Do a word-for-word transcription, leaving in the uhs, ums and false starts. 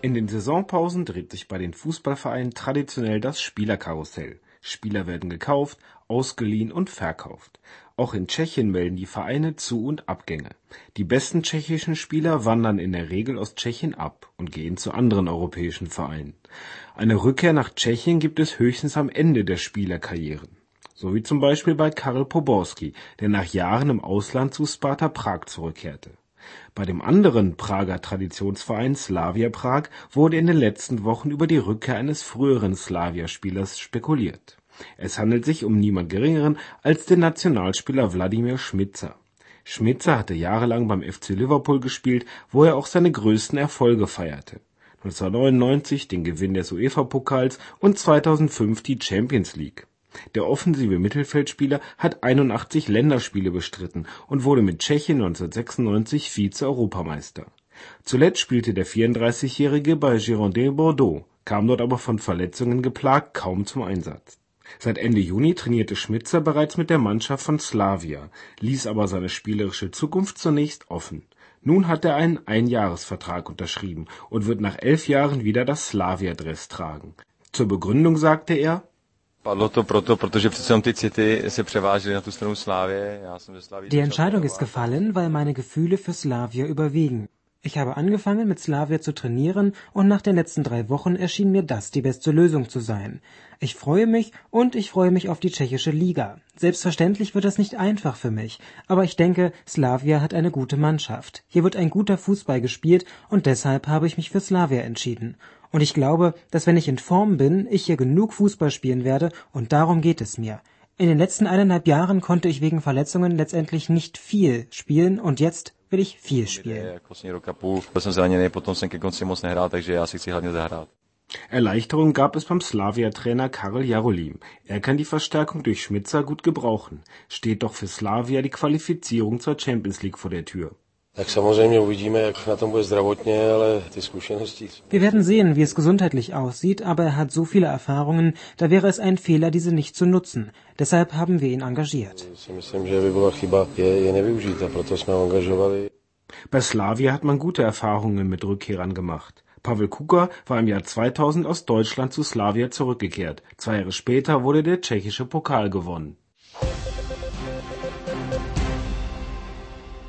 In den Saisonpausen dreht sich bei den Fußballvereinen traditionell das Spielerkarussell. Spieler werden gekauft, ausgeliehen und verkauft. Auch in Tschechien melden die Vereine Zu- und Abgänge. Die besten tschechischen Spieler wandern in der Regel aus Tschechien ab und gehen zu anderen europäischen Vereinen. Eine Rückkehr nach Tschechien gibt es höchstens am Ende der Spielerkarrieren. So wie zum Beispiel bei Karel Poborský, der nach Jahren im Ausland zu Sparta Prag zurückkehrte. Bei dem anderen Prager Traditionsverein Slavia Prag wurde in den letzten Wochen über die Rückkehr eines früheren Slavia-Spielers spekuliert. Es handelt sich um niemand Geringeren als den Nationalspieler Vladimír Šmicer. Šmicer hatte jahrelang beim F C Liverpool gespielt, wo er auch seine größten Erfolge feierte. neunzehnhundertneunundneunzig den Gewinn des UEFA-Pokals und zweitausendfünf die Champions League. Der offensive Mittelfeldspieler hat einundachtzig Länderspiele bestritten und wurde mit Tschechien neunzehnhundertsechsundneunzig Vize-Europameister. Zuletzt spielte der vierunddreißigjährige bei Girondins Bordeaux, kam dort aber von Verletzungen geplagt kaum zum Einsatz. Seit Ende Juni trainierte Šmicer bereits mit der Mannschaft von Slavia, ließ aber seine spielerische Zukunft zunächst offen. Nun hat er einen Einjahresvertrag unterschrieben und wird nach elf Jahren wieder das Slavia-Dress tragen. Zur Begründung sagte er: Die Entscheidung ist gefallen, weil meine Gefühle für Slavia überwiegen. Ich habe angefangen, mit Slavia zu trainieren und nach den letzten drei Wochen erschien mir das die beste Lösung zu sein. Ich freue mich und ich freue mich auf die tschechische Liga. Selbstverständlich wird das nicht einfach für mich, aber ich denke, Slavia hat eine gute Mannschaft. Hier wird ein guter Fußball gespielt und deshalb habe ich mich für Slavia entschieden. Und ich glaube, dass wenn ich in Form bin, ich hier genug Fußball spielen werde und darum geht es mir. In den letzten eineinhalb Jahren konnte ich wegen Verletzungen letztendlich nicht viel spielen und jetzt will ich viel spielen. Erleichterung gab es beim Slavia-Trainer Karel Jarolím. Er kann die Verstärkung durch Šmicer gut gebrauchen. Steht doch für Slavia die Qualifizierung zur Champions League vor der Tür. Wir werden sehen, wie es gesundheitlich aussieht, aber er hat so viele Erfahrungen, da wäre es ein Fehler, diese nicht zu nutzen. Deshalb haben wir ihn engagiert. Bei Slavia hat man gute Erfahrungen mit Rückkehrern gemacht. Pavel Kuka war im Jahr zweitausend aus Deutschland zu Slavia zurückgekehrt. Zwei Jahre später wurde der tschechische Pokal gewonnen.